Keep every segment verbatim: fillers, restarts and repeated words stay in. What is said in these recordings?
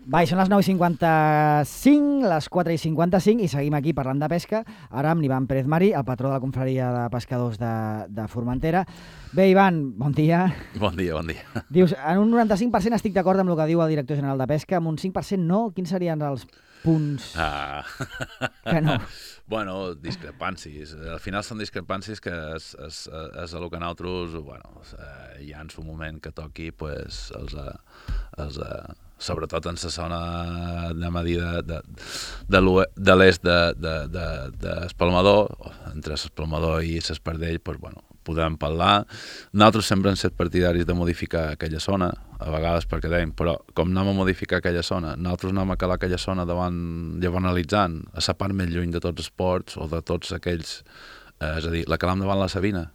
Va, són les nou i cinquanta-cinc, les quatre i cinquanta-cinc, i seguim aquí parlant de pesca, ara amb l'Ivan Pérez Mari, el patró de la confraria de pescadors de, de Formentera. Bé, Ivan, bon dia. Bon dia, bon dia. Dius, en un noranta-cinc per cent estic d'acord amb el que diu el director general de Pesca, amb un cinc per cent no? Quins serien els punts ah. que no? Bueno, discrepàncies. Al final són discrepàncies que és, és, és el que nosaltres, bueno, eh, ja en su moment que toqui, pues, els, els, sobretot en la zona de medida de, de, de l'est d'Espalmador, de, de, de entre l'Espalmador i l'Espardell, pues, bueno, podem parlar. Nosaltres sempre hem estat partidaris de modificar aquella zona, a vegades perquè dèiem, però com anem a modificar aquella zona, nosaltres anem a calar aquella zona davant, llavors analitzant, a la part més lluny de tots els ports o de tots aquells, eh, és a dir, la calam davant la Sabina,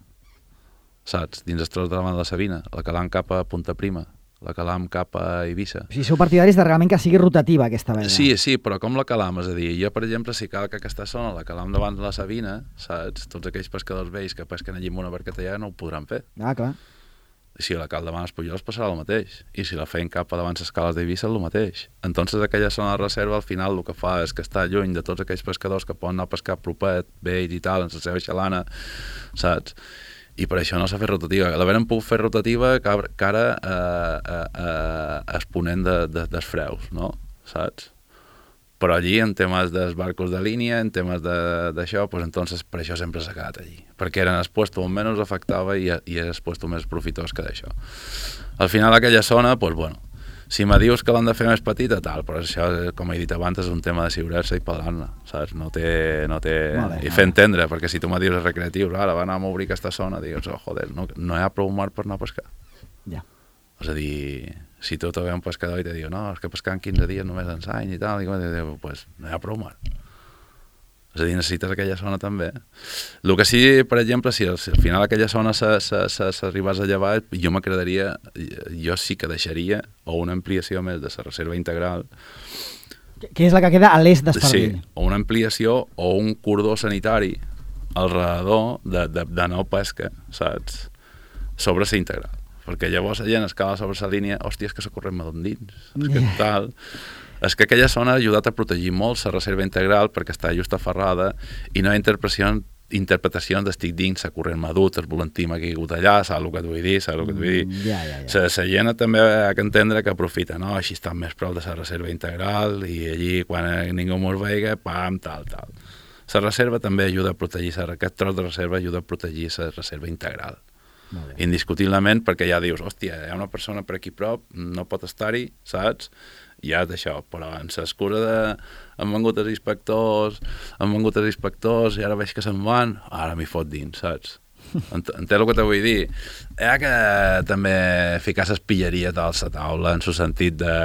saps? Dins el tros davant la Sabina, la calam cap a Punta Prima, la calam cap a Eivissa. O sigui, sou partidaris de realment que sigui rotativa aquesta vegada. Sí, sí, però com la calam, és a dir, jo, per exemple, si cal que aquesta zona la calam davant la Sabina, saps? Tots aquells pescadors vells que pesquen allí amb una barqueta allà no ho podran fer. Ah, clar. Si la cal davant els Pujols passarà el mateix, i si la feien cap a davant les cales d'Eivissa el mateix. Entonces aquella zona de reserva al final el que fa és que està lluny de tots aquells pescadors que poden anar a pescar propet, vells i tal, en la seva xalana, saps? I per això no s'ha fet rotativa. L'haverem pogut fer rotativa cara a, a, a, a exponent de, de, dels freus, no? Saps? Però allí, en temes dels barcos de línia, en temes d'això, pues entonces per això sempre s'ha quedat allí. Perquè eren el puesto on menys afectava i, i era el puesto més profitós que d'això. Al final, aquella zona, pues bueno, si me dius que l'han de fer més petita, tal, però això, com he dit abans, és un tema de seguretat i parlar-ne, saps? No té... No té... Vale, I fer entendre, perquè si tu me dius els recreatius, ara van a obrir aquesta zona, digues, oh, joder, no, no hi ha prou mar per anar a pescar. Ja. És a dir, si tu te ve un pescador i te diu, no, és que pescar en quinze dies només ens any i tal, i diu, pues no hi ha prou mar. És a dir, necessites aquella zona també. El que sí, per exemple, si al, si al final aquella zona s'arribés a llevar, jo m'agradaria, jo sí que deixaria o una ampliació més de la reserva integral. Que és la que queda a l'est d'Espardell. Sí, o una ampliació o un cordó sanitari alrededor de, de, de no pesca, saps? Sobre la integral. Perquè llavors la gent es cala sobre la línia, hòstia, és que s'ha corrent dins, és que tal... És que aquella zona ha ajudat a protegir molt la reserva integral perquè està just aferrada i no hi ha interpretacions, interpretacions d'estic dins, a corrent madur, el volantí m'ha caigut allà, saps el que et vull dir, saps el que et vull dir. Mm, ja, ja, ja. La gent també ha d'entendre que aprofita, no? Així estan més prop de la reserva integral i allí quan ningú mos veiga, pam, tal, tal. La reserva també ajuda a protegir, aquest tros de reserva ajuda a protegir la reserva integral. Indiscutiblement, perquè ja dius, hòstia, hi ha una persona per aquí prop, no pot estar-hi, saps? Ja és d'això, però en l'escura de... han vengut els inspectors, han vengut els inspectors i ara veig que se'n van, ara m'hi fot dins, saps? Entens el que te vull dir? Hi ha que també ficar les pilleries a la taula, en el sentit de...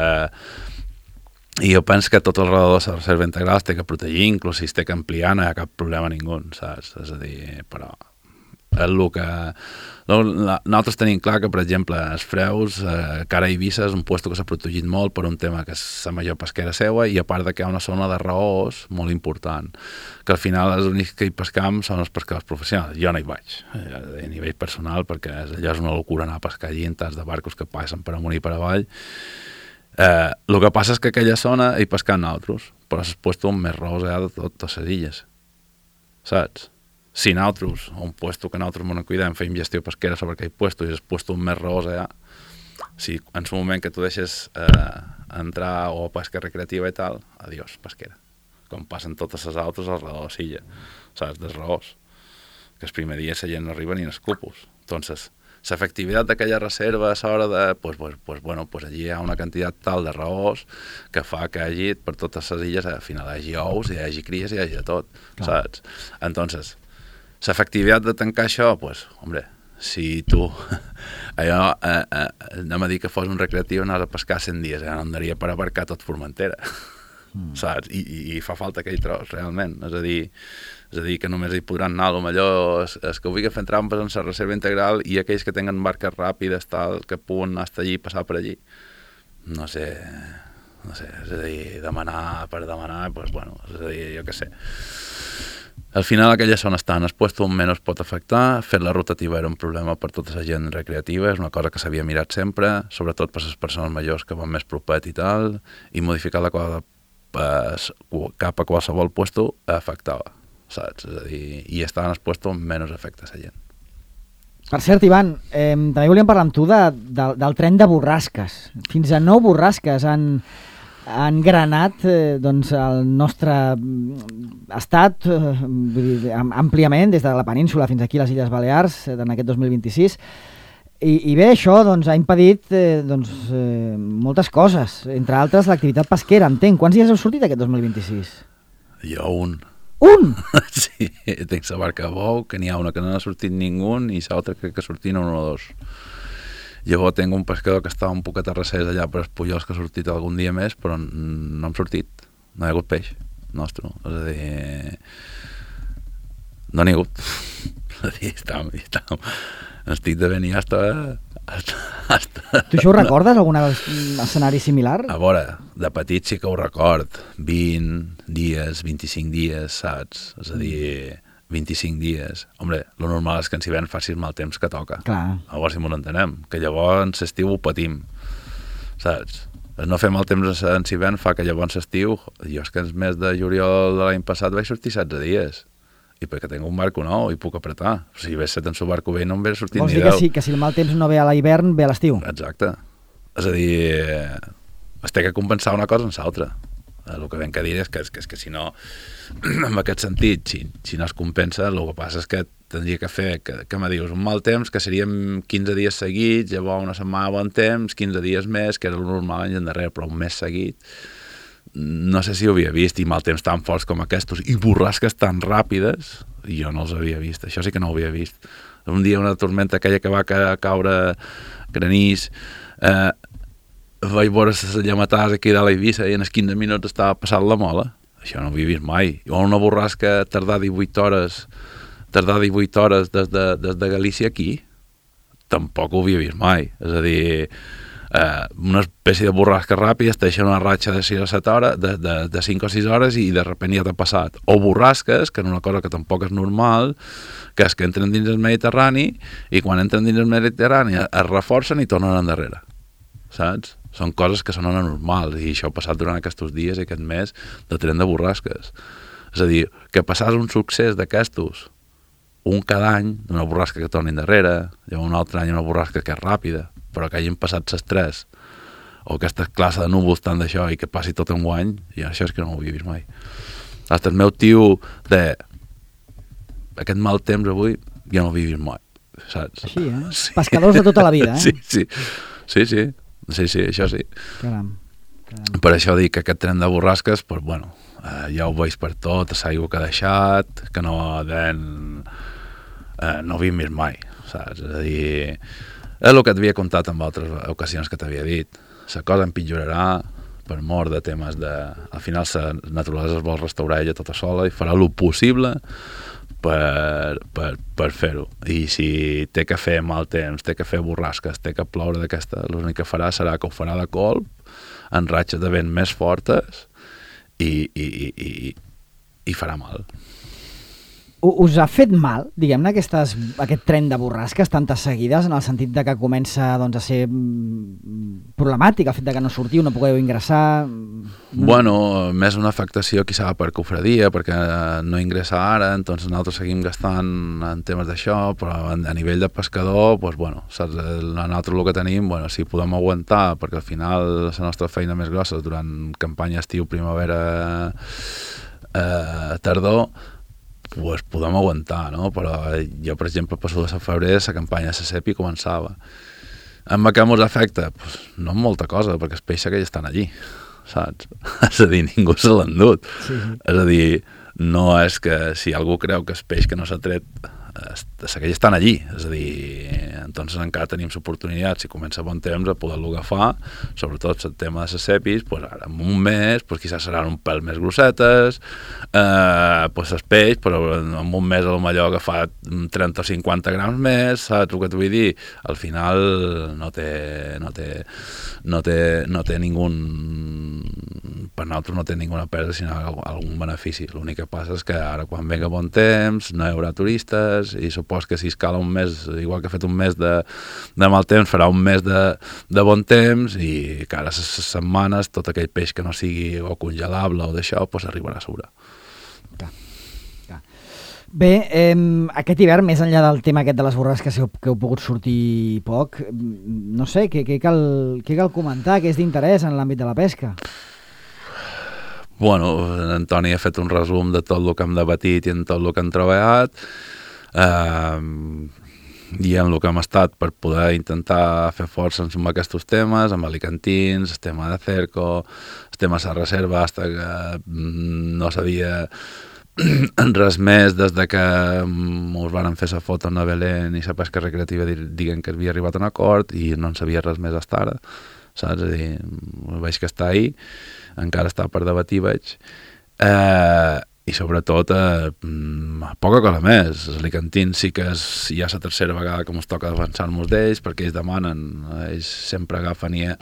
I jo penso que tot el redador de la reserva integral es té que protegir, inclús si es té que ampliar, no hi ha cap problema a ningú, saps? És a dir, però... és el que... Nosaltres tenim clar que, per exemple, els freus, eh, cara a Eivissa és un lloc que s'ha protegit molt per un tema que és la major pesquera seua i a part de que hi ha una zona de raós molt important, que al final els únics que hi pescam són els pescadors professionals. Jo no hi vaig, a nivell personal, perquè allò és una locura anar a pescar allí en tas de barcos que passen per amunt i per avall. Eh, el que passa és que aquella zona hi pescam nosaltres, però és el lloc més raós de totes les illes, saps? Si nosaltres, un puesto que nosaltres ens cuidem, fem gestió pesquera sobre aquell puesto i és el puesto més raós allà, si en un moment que tu deixes eh, entrar o pesca recreativa i tal, adiós, pesquera. Com passen totes les altres al redor de la silla, saps, dels raós. Que el primer dia la gent no arriba ni en els cupos. Entonces, l'efectivitat d'aquella reserva a l'hora de, pues, pues, pues, bueno, pues allí hi ha una quantitat tal de raós que fa que hagi, per totes les illes, al final hi hagi ous, hi hagi cries, hi hagi de tot, clar. Saps? Entonces, l'efectivitat de tancar això, pues, hombre, si tu, allò, eh, eh, anem a dir que fos un recreatiu, anaves a pescar cent dies, ja no em daria per abarcar tot Formentera, mm. saps? I, i, I fa falta aquell tros, realment, és a dir, és a dir que només hi podran anar, potser és, és que vulgui fer trampes en la reserva integral i aquells que tenen barques ràpides, tal, que puguen anar fins allí i passar per allí. No sé, no sé, és a dir, demanar per demanar, doncs, bueno, és a dir, jo què sé. Al final aquella zona està en el puesto on menys pot afectar, fer la rotativa era un problema per tota la gent recreativa, és una cosa que s'havia mirat sempre, sobretot per les persones majors que van més propet i tal, i modificar la cosa cap a qualsevol puesto afectava, saps? És a dir, i estar en el puesto on menys afecta la gent. Per cert, Ivan, eh, també volíem parlar amb tu de, de, del tren de borrasques. Fins a nou borrasques han... han granat eh, doncs, el nostre estat eh, àmpliament, des de la península fins aquí a les Illes Balears, eh, en aquest dos mil vint-i-sis. I, i bé, això doncs, ha impedit eh, doncs, eh, moltes coses, entre altres l'activitat pesquera, entenc. Quants dies heu sortit aquest dos mil vint-i-sis? Jo un. Un? Sí, tinc la barca a bou, que n'hi ha una que no ha sortit ningú i l'altra crec que sortien un o dos. Llavors tinc un pescador que estava un poc a terrassers allà per els Pujols que ha sortit algun dia més, però no hem sortit, no hi ha hagut peix nostre, és a dir, no n'hi ha hagut. És a dir, estàvem, estàvem, estic de venir hasta... hasta, hasta tu això ho recordes, algun escenari similar? A veure, de petit sí que ho record, vint dies, vint-i-cinc dies, saps? És a dir... vint-i-cinc dies. Hombre, lo normal és que ens hi ven faci el mal temps que toca. Clar. Llavors si m'ho entenem, que llavors l'estiu ho patim, saps? El no fer mal temps en s'hi ven fa que llavors l'estiu, jo és que el mes de juliol de l'any passat vaig sortir setze dies, i perquè tinc un barco nou i puc apretar. Si hagués set en su barco vell no em ve sortit Vols ni dir deu. que si, que si el mal temps no ve a l'hivern, ve a l'estiu? Exacte. És a dir, es té que compensar una cosa amb l'altra. El que ben que dir és que, és que, és que si no, en aquest sentit, si, si no es compensa, el que passa és que tindria que fer, que, que me dius, un mal temps, que seríem quinze dies seguits, llavors una setmana bon temps, quinze dies més, que era el normal anys endarrere, però un mes seguit, no sé si ho havia vist, i mal temps tan forts com aquests, i borrasques tan ràpides, jo no els havia vist, això sí que no ho havia vist. Un dia una tormenta aquella que va ca caure granís, eh, vaig veure les llamatars aquí dalt a Eivissa i en els quinze minuts estava passant la mola. Això no ho havia vist mai. O una borrasca tardar divuit hores tardar divuit hores des de, des de Galícia aquí, tampoc ho havia vist mai. És a dir, eh, una espècie de borrasca ràpida, es deixa una ratxa de sis o set hores, de, de, de cinc o sis hores i de repente ja t'ha passat. O borrasques, que és una cosa que tampoc és normal, que és que entren dins el Mediterrani i quan entren dins el Mediterrani es reforcen i tornen endarrere. Saps? Són coses que són anormals i això ha passat durant aquests dies i aquest mes de tren de borrasques. És a dir, que passàs un succés d'aquestos un cada any, d'una borrasca que torni endarrere, llavors un altre any una borrasca que és ràpida, però que hagin passat ses tres, o aquesta classe de núvols tant d'això i que passi tot un any, i això és que no ho havia vist mai. Hasta el meu tio de aquest mal temps avui ja no ho havia vist mai, saps? Així, eh? Sí. Pescadors de tota la vida, eh? Sí, sí, sí, sí. Sí, sí, això sí. Caram, caram. Per això dic que aquest tren de borrasques, pues, bueno, eh, ja ho veig per tot, l'aigua que ha deixat, que no den, eh, no ho havíem vist mai, saps? És a dir, és el que t'havia contat en altres ocasions que t'havia dit. La cosa empitjorarà per mort de temes de... Al final la naturalesa es vol restaurar ella tota sola i farà el possible per, per, per fer-ho. I si té que fer mal temps, té que fer borrasques, té que ploure d'aquesta, l'únic que farà serà que ho farà de colp, en ratxes de vent més fortes i, i, i, i, i farà mal. Us ha fet mal, diguem-ne, aquestes, aquest tren de borrasques tantes seguides, en el sentit de que comença doncs, a ser problemàtic el fet de que no sortiu, no pugueu ingressar? Bueno, més una afectació quizà per cofradia, perquè no ingressa ara, doncs nosaltres seguim gastant en temes d'això, però a nivell de pescador, doncs, bueno, saps, nosaltres el que tenim, bueno, si podem aguantar, perquè al final la nostra feina més grossa durant campanya estiu, primavera, eh, tardor, pues podem aguantar, no? Però jo, per exemple, passo de febrer, la campanya de la sepi començava. Amb què ens afecta? Pues no amb molta cosa, perquè els peixos que ja estan allí, saps? És a dir, ningú se l'ha endut. Sí, sí. És a dir, no és que si algú creu que el peix que no s'ha tret que ja estan allí, és a dir, entonces encara tenim l'oportunitat, si comença bon temps, a poder-lo agafar, sobretot el tema de les cepis, pues ara en un mes, pues quizás seran un pèl més grossetes, eh, pues el peix, però en un mes a lo millor agafat trenta o cinquanta grams més, saps el que t'ho vull dir? Al final no té, no té, no té, no té ningú per nosaltres no té ninguna pèrdua, sinó algun benefici. L'únic que passa és que ara, quan venga bon temps, no hi haurà turistes, i supos que si escala un mes, igual que ha fet un mes de, de mal temps, farà un mes de, de bon temps, i cada setmanes tot aquell peix que no sigui o congelable o d'això, pues arribarà a sobre. Clar. Bé, eh, aquest hivern, més enllà del tema aquest de les borrasques que heu, que heu pogut sortir poc, no sé, què, què, cal, què cal comentar, què és d'interès en l'àmbit de la pesca? Bueno, en Toni ha fet un resum de tot el que hem debatit i en tot el que hem treballat, eh, i en el que hem estat per poder intentar fer força amb aquests temes, amb alicantins, el tema de cerco, el tema de la reserva, hasta que no sabia res més des de que ens van fer la foto a Belén i la pesca recreativa diguen que havia arribat a un acord i no en sabia res més fins ara, saps? És a dir, veig que està ahí, encara està per debatir, veig. Eh, I sobretot, eh, poca cosa més. Els alicantins sí que és ja la tercera vegada que ens toca defensar-nos d'ells, perquè ells demanen, ells sempre agafen i,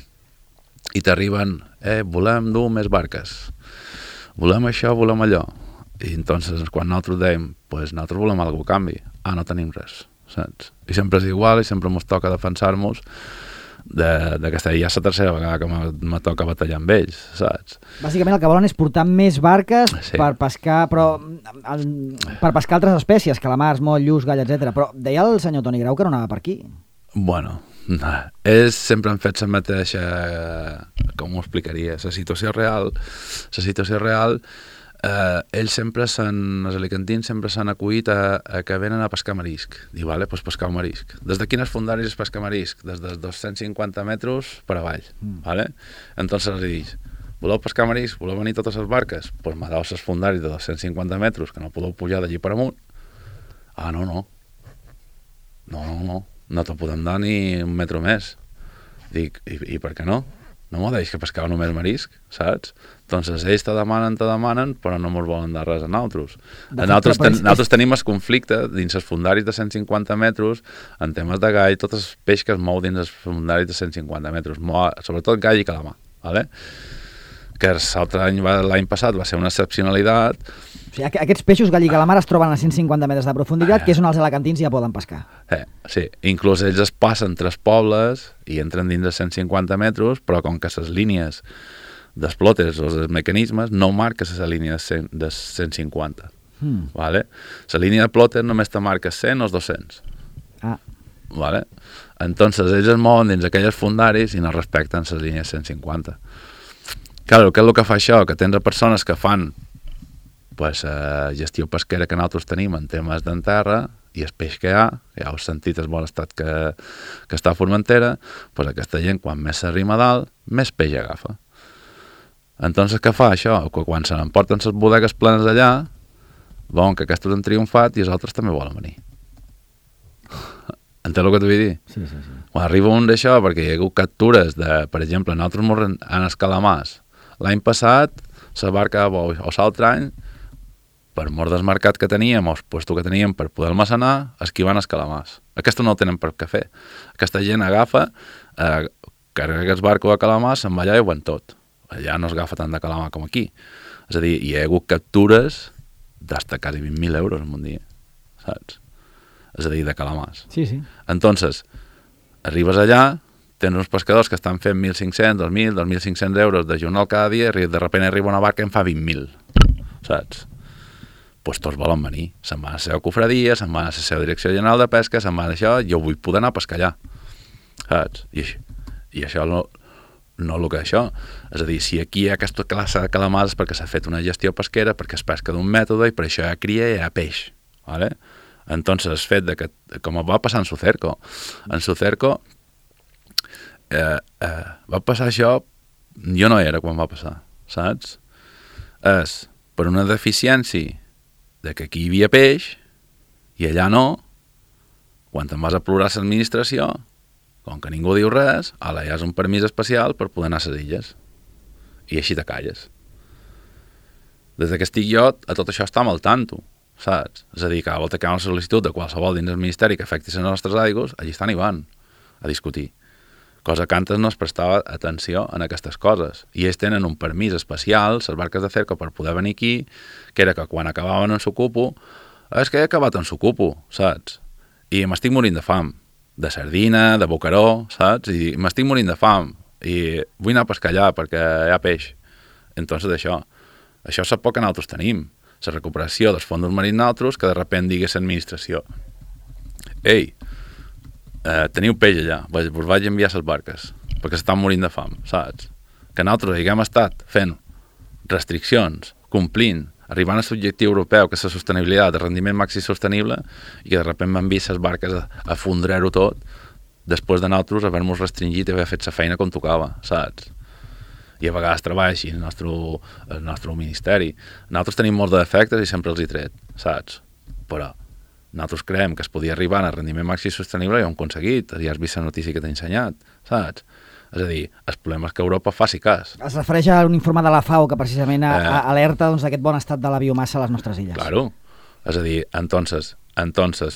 i t'arriben, eh, volem dur més barques, volem això, volem allò. I entonces, quan nosaltres dèiem, pues nosaltres volem alguna a canvi, ah, no tenim res, saps? I sempre és igual i sempre ens toca defensar-nos de, de que ja és la tercera vegada que me toca batallar amb ells, saps? Bàsicament el que volen és portar més barques sí. per pescar, però el, per pescar altres espècies, calamars, moll, lluç, gall, etcètera. Però deia el senyor Toni Grau que no anava per aquí. Bueno, no. Ells sempre han fet la mateixa, com ho explicaria, la situació real, la situació real, Uh, ells sempre s'han, els alicantins sempre s'han acollit a, a que venen a pescar marisc. Diu, vale, doncs pescar un marisc. Des de quines fundaris es pesca marisc? Des de dos-cents cinquanta metres per avall, mm. vale? Entonces els dius, voleu pescar marisc? Voleu venir totes les barques? Doncs pues m'adeu les fundaris de dos-cents cinquanta metres que no podeu pujar d'allí per amunt. Ah, no, no. No, no, no. No te podem dar ni un metre més. Dic, i, i per què no? No m'ho deix que pescava només marisc, saps? Entonces ells te demanen, te demanen, però no ens volen dar res a nosaltres. A nosaltres, ten, nosaltres tenim el conflicte dins els fundaris de cent cinquanta metres, en temes de gall, tot el peix que es mou dins els fundaris de cent cinquanta metres, sobretot gall i calamar, ¿vale? Que l'altre any, l'any passat, va ser una excepcionalitat. O sigui, aquests peixos, gall i calamar, es troben a cent cinquanta metres de profunditat, eh. que és on els alacantins ja poden pescar. Eh, sí, inclús ells es passen tres pobles i entren dins de cent cinquanta metres, però com que les línies dels plotes o dels mecanismes no marca la línia de, cent, de cent cinquanta. Mm. Vale? La línia de plotes només te marca cent o dos-cents. Ah. Vale? Entonces ells es mouen dins aquelles fundaris i no respecten les línies cent cinquanta. Claro, què és el que fa això? Que tens persones que fan pues, eh, gestió pesquera que nosaltres tenim en temes d'enterra i el peix que hi ha, ja heu sentit el bon estat que, que està a Formentera, pues aquesta gent quan més s'arrima a dalt, més peix agafa. Entonces què fa això? Que quan se n'emporten les bodegues plenes allà, veuen que aquests han triomfat i els altres també volen venir. Entens el que t'ho vull dir? Sí, sí, sí. Quan arriba un d'això, perquè hi ha hagut captures de, per exemple, nosaltres morren en els calamars. L'any passat, la barca, o, o l'altre any, per mort del mercat que teníem, o el puesto que teníem per poder almacenar, esquivant els calamars. Aquesta no ho tenen per què fer. Aquesta gent agafa, eh, carrega aquests barcos de calamars, se'n va allà i ho van tot. Allà no es agafa tant de calamar com aquí. És a dir, hi ha hagut captures d'hasta quasi vint mil euros en un dia, saps? És a dir, de calamars. Sí, sí. Entonces, arribes allà, tens uns pescadors que estan fent mil cinc-cents, dos mil, dos mil cinc-cents euros de jornal cada dia i de sobte arriba una barca i en fa vint mil, saps? Doncs pues tots volen venir. Se'n van a la seva cofradia, se'n van a la seva direcció general de pesca, se'n van a això, jo vull poder anar a pescar allà, saps? I, i això no, no el que això. És a dir, si aquí hi ha aquesta classe de calamars perquè s'ha fet una gestió pesquera, perquè es pesca d'un mètode i per això hi ha cria i hi ha peix, ¿vale? Entonces, el fet de que, com va passar en Sucerco, en Sucerco eh, eh, va passar això, jo no era quan va passar, saps? És per una deficiència de que aquí hi havia peix i allà no, quan te'n vas a plorar a l'administració, com que ningú diu res, ala, ja és un permís especial per poder anar a les illes. I així te calles. Des que estic jo, a tot això està al tanto, saps? És a dir, cada volta que hi ha una sol·licitud de qualsevol dins del Ministeri que afecti les nostres aigües, allí estan i van a discutir. cosa que antes no es prestava atenció en aquestes coses. I ells tenen un permís especial, les barques de cerca, per poder venir aquí, que era que quan acabaven en Sucupo, és que he acabat en Sucupo, saps? I m'estic morint de fam, de sardina, de bocaró, saps? I m'estic morint de fam, i vull anar a pescar allà perquè hi ha peix. Entonces, això, això és el poc que nosaltres tenim, la recuperació dels fons marins nosaltres, que de repent digués l'administració: ei, eh, teniu peix allà, us vaig enviar les barques, perquè s'estan morint de fam, saps? Que nosaltres haguem estat fent restriccions, complint, arribant a l'objectiu europeu, que és la sostenibilitat, el rendiment màxim sostenible, i que de sobte m'han vist les barques a, a fondrar-ho tot, després de nosaltres haver-nos restringit i haver fet la feina com tocava, saps? I a vegades treballa així el nostre, el nostre ministeri. Nosaltres tenim molts de defectes i sempre els hi tret, saps? Però nosaltres creiem que es podia arribar al rendiment màxim sostenible i ho hem aconseguit. Ja has vist la notícia que t'he ensenyat, saps? És a dir, el problema és que Europa faci cas. Es refereix a un informe de la FAO que precisament a, a, alerta doncs, d'aquest bon estat de la biomassa a les nostres illes. Claro. És a dir, entonces, entonces,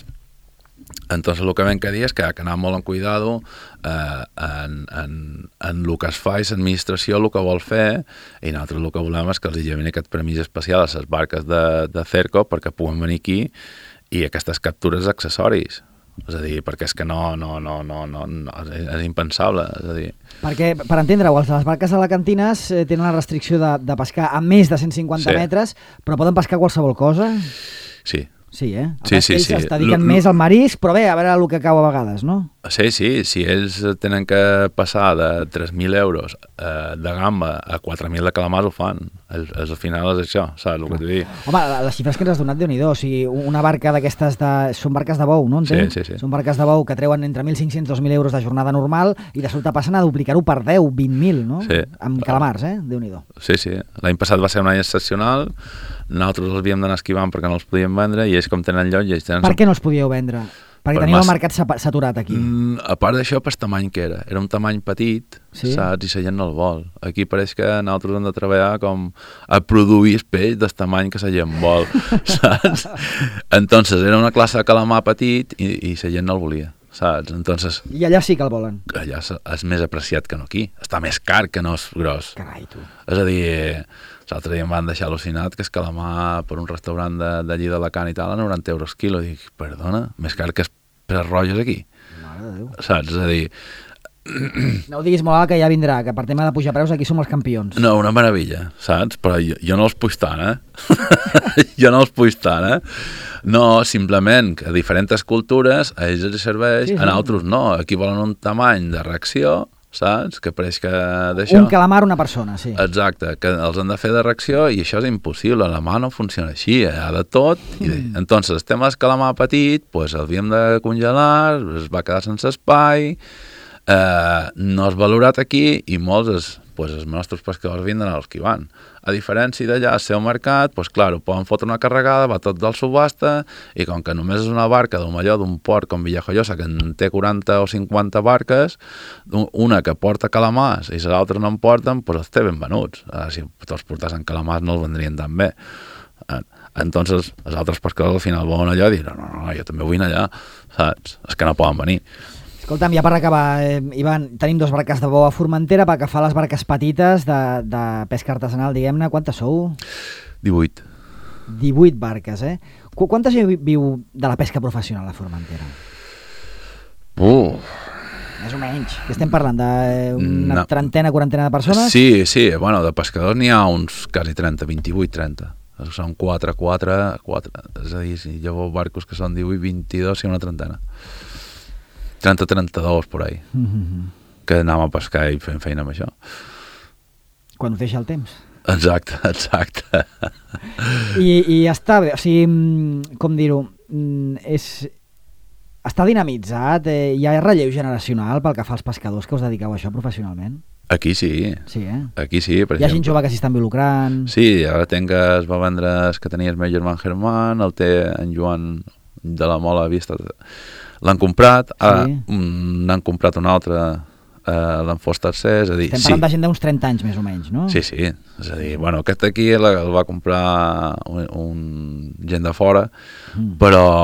entonces el que vam que dir és que ha d'anar molt en cuidado eh, en, en, en el que es fa i l'administració el que vol fer, i nosaltres el que volem és que els hi llevin aquest permís especial a les barques de, de Cerco perquè puguen venir aquí i aquestes captures accessoris. És a dir, perquè és que no, no, no, no, no, no és, és impensable, és a dir... Perquè, per entendre-ho, les barques alacantines eh, tenen una restricció de, de pescar a més de cent cinquanta sí. metres, però poden pescar qualsevol cosa? Sí. Sí, eh? Sí, sí, ells sí. es dediquen més al marisc, però bé, a veure el que cau a vegades, no? Sí, sí, si ells tenen que passar de tres mil euros eh, de gamba a quatre mil de calamars ho fan. El, el, al final és això, saps el que t'ho dic? Home, les xifres que ens has donat, Déu-n'hi-do, o sigui, una barca d'aquestes, de... són barques de bou, no? Entenc? Sí, sí, sí. Són barques de bou que treuen entre mil cinc-cents i dos mil euros de jornada normal i de sobte passen a duplicar-ho per deu, vint mil, no? Sí. Amb calamars, eh? Déu-n'hi-do. Sí, sí. L'any passat va ser un any excepcional, nosaltres els havíem d'anar esquivant perquè no els podíem vendre i ells com tenen lloc i ells tenen... Per què no els podíeu vendre? Perquè per teníeu massa... el mercat saturat aquí. Mm, a part d'això, per tamany que era. Era un tamany petit, sí? Saps? I la gent no el vol. Aquí pareix que nosaltres hem de treballar com a produir el peix del tamany que la gent vol, saps? Entonces, era una classe de calamar petit i, i la gent no el volia, saps? Entonces, I allà sí que el volen. Allà és més apreciat que no aquí. Està més car que no és gros. Carai, tu. És a dir... L'altre dia em van deixar al·lucinat que es calamar per un restaurant d'allí d'Alacant i tal a noranta euros quilo. I dic, perdona, més car que els pres roges aquí. Mare de Déu. Saps? És a dir... No ho diguis molt alt, que ja vindrà, que per tema de pujar preus aquí som els campions. No, una meravella, saps? Però jo, jo no els puig tant, eh? jo no els puig tant, eh? No, simplement que a diferents cultures a ells els serveix, sí, sí. A nosaltres no. Aquí volen un tamany de reacció, saps? Que pareix que d'això... Un calamar, una persona, sí. Exacte, que els han de fer de reacció i això és impossible, la mà no funciona així, hi ha de tot. I de... mm. Entonces, el tema del calamar petit, pues, el havíem de congelar, es va quedar sense espai, eh, no és valorat aquí i molts es, pues, els nostres pescadors havien d'anar esquivant. A diferència d'allà, al seu mercat, pues, clar, poden fotre una carregada, va tot del subhasta, i com que només és una barca d'un millor d'un port com Villajoyosa, que en té quaranta o cinquanta barques, una que porta calamars i les altres no en porten, pues els té ben venuts. Ara, si tots portassin calamars no els vendrien tan bé. Entonces, els altres pescadors al final volen allò i diuen, no, no, no, jo també vull anar allà, saps? És que no poden venir. Escolta'm, ja per acabar, eh, Ivan, tenim dos barques de bou a Formentera, pel que fa a les barques petites de, de pesca artesanal, diguem-ne, quantes sou? divuit. divuit barques, eh? Qu Quanta gent viu de la pesca professional a Formentera? Uh. Més o menys. Que estem parlant d'una no. trentena, quarantena de persones? Sí, sí, bueno, de pescadors n'hi ha uns quasi trenta, vint-i-vuit, trenta. Són quatre, quatre, quatre. És a dir, si llavors barcos que són divuit, vint-i-dos i una trentena. trenta trenta-dos por ahí, mm-hmm. que anàvem a pescar i fent feina amb això. Quan ho deixa el temps. Exacte, exacte. I, i està bé, o sigui, com dir-ho, és... està dinamitzat, eh, hi ha relleu generacional pel que fa als pescadors que us dediqueu a això professionalment? Aquí sí, sí eh? aquí sí, per hi ha exemple. gent jove que s'hi està involucrant? Sí, ara tenc que es va vendre el que tenia el meu germà Germán, el té en Joan de la Mola, havia estat... L'han comprat, ara sí. n'han comprat un altre, eh, l'han fos tercer, és a dir... Estem parlant sí. de gent d'uns trenta anys, més o menys, no? Sí, sí, és a dir, bueno, aquest aquí el, el va comprar un, un gent de fora, mm. però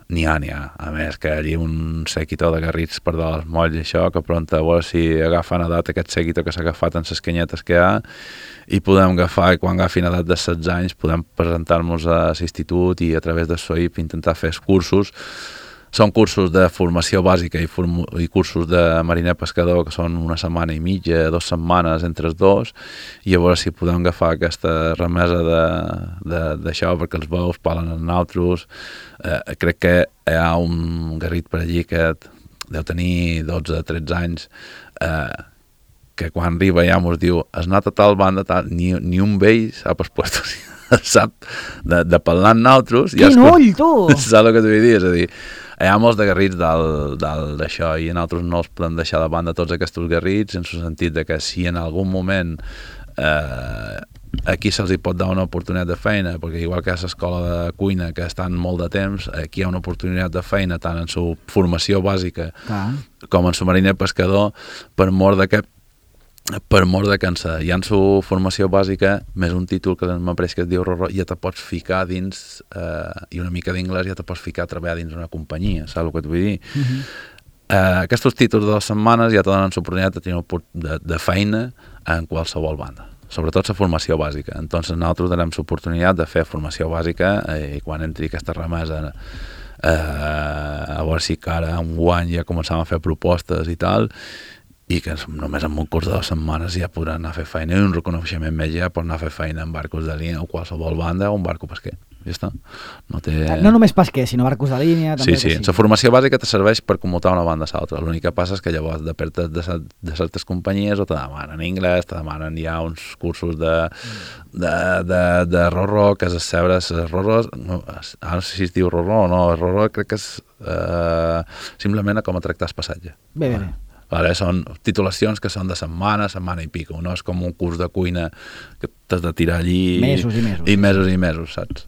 N'hi ha, n'hi ha. A més, que allí un seguitó de garrits per dalt els molls i això, que pronta a veure si agafen edat aquest seguitó que s'ha agafat en les canyetes que hi ha, i podem agafar, i quan agafin edat de setze anys, podem presentar-nos a l'institut i a través de S O I P intentar fer cursos. Són cursos de formació bàsica i, form i cursos de mariner pescador, que són una setmana i mitja, dues setmanes entre els dos, i a veure si podem agafar aquesta remesa d'això, perquè els veus parlen els nautros. Eh, crec que hi ha un garrit per allí que deu tenir dotze tretze anys, eh, que quan arriba ja mos diu, es nota tal banda, tal, ni, ni un vell sap els puestos, sap, de, de parlar amb nautros. Quin ull, tu! Saps el que t'ho vull dir? És a dir, hi ha molts de garrits d'això i nosaltres no els podem deixar de banda tots aquests garrits, en el sentit de que si en algun moment eh, aquí se'ls pot dar una oportunitat de feina, perquè igual que a l'escola de cuina que estan molt de temps, aquí hi ha una oportunitat de feina tant en la formació bàsica ah. com en el mariner pescador, per mort de que per mort de cansar. Hi ha en su formació bàsica més un títol que m'apareix que es diu Rorro, ja te pots ficar dins eh, i una mica d'inglès ja te pots ficar a treballar dins una companyia, saps el que t'ho vull dir? Uh -huh. eh, aquests títols de les setmanes ja te donen l'oportunitat de tenir de, de feina en qualsevol banda, sobretot la formació bàsica. Entonces nosaltres donem l'oportunitat de fer formació bàsica eh, i quan entri aquesta remesa eh, a veure si cara un guany ja començam a fer propostes i tal, i que només en un curs de dues setmanes ja podran anar a fer feina i un reconeixement més ja pot anar a fer feina en barcos de línia o qualsevol banda o un barco pesquer. Ja està. No, té... no només pesquer, sinó barcos de línia. També sí, sí. La formació bàsica te serveix per commutar una banda a l'altra. L'únic que passa és que llavors depèn de, de, de certes companyies o te demanen anglès, te demanen ja uns cursos de, de, de, de Rorro, que és seure les Rorros. No, ara no sé si es diu Rorro o no. Rorro crec que és eh, simplement com a tractar el passatge. Bé, bé, bé. Vale, són titulacions que són de setmana, setmana i pico, no és com un curs de cuina que t'has de tirar allí mesos i mesos, i mesos, i mesos, saps?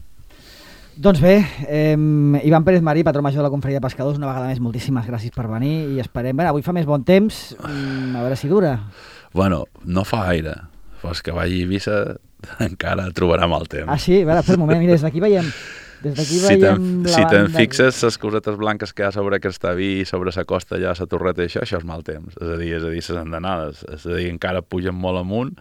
Doncs bé, eh, Ivan Pérez Marí, patró major de la Confraria de Pescadors, una vegada més moltíssimes gràcies per venir i esperem, bé, avui fa més bon temps, a veure si dura. Bueno, no fa gaire, però és que vagi a Eivissa encara trobarà mal temps. Ah sí? A veure, per un moment, mira, des d'aquí veiem... Des d'aquí si veiem si te'n fixes les cosetes blanques que hi ha sobre aquesta vi, sobre la costa allà, la torreta i això, això és mal temps, és a dir, és a dir, les andanades, és a dir, encara pugen molt amunt,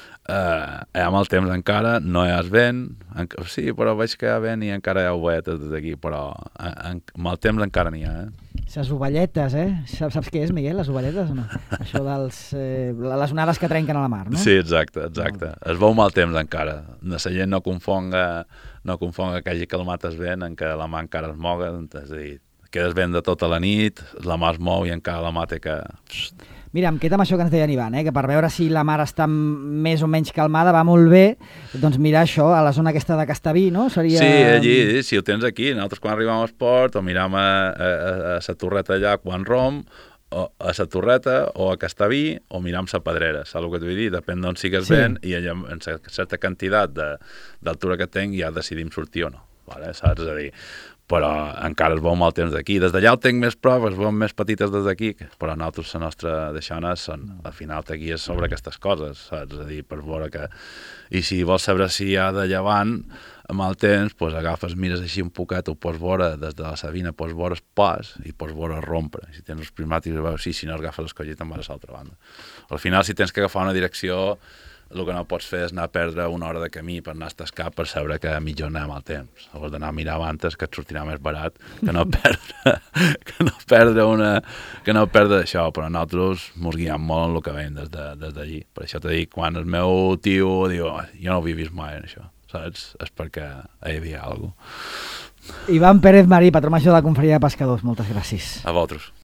eh, hi ha mal temps encara, no hi ha vent, en, sí, però veig que hi ha vent i encara hi ha ovelletes des d'aquí, però en, en, mal temps encara n'hi ha, eh? Les ovelletes, eh? Saps, saps què és, Miguel, les ovelletes o no? Això dels... Eh, les onades que trenquen a la mar, no? Sí, exacte, exacte. No. Es veu mal temps encara. La gent no confonga, no confonga que hagi calmat el vent en què la mà encara es moga, és a dir, quedes vent de tota la nit, la mà es mou i encara la mà té que... Mira, em queda amb això que ens deia en Ivan, eh? Que per veure si la mar està més o menys calmada va molt bé, doncs mirar això, a la zona aquesta de Castaví, no? Seria... Sí, allí, si ho tens aquí, nosaltres quan arribem al port o miram a, a, a la torreta allà quan rom, o a la torreta o a Castaví o miram la pedrera, saps el que t'ho vull dir? Depèn d'on sigues sí. Vent i allà, en certa quantitat d'altura que tenc ja decidim sortir o no, vale? Saps? És a dir, però encara es veu mal temps d'aquí. Des d'allà el tenc més prou, es veuen més petites des d'aquí, però nosaltres, la nostra deixona, són, al final te guies sobre aquestes coses, saps? És a dir, per veure que... I si vols saber si hi ha de llevant, amb el temps, doncs agafes, mires així un poquet, ho pots veure des de la Sabina, pots veure el pas i pots veure rompre. Si tens els prismàtics, veus, sí, si no agafes l'escollit, te'n vas a l'altra banda. Al final, si tens que agafar una direcció, el que no pots fer és anar a perdre una hora de camí per anar a estascar per saber que millor anem al temps. Has d'anar a mirar abans que et sortirà més barat que no perdre, que no perdre una... que no perdre això, però nosaltres mos guiem molt en el que veiem des d'allí. De, per això t'he dit, quan el meu tio diu, jo no ho havia vist mai en això, saps? És perquè hi havia alguna cosa. Ivan Pérez Marí, patró major de la Confraria de Pescadors, moltes gràcies. A vosaltres.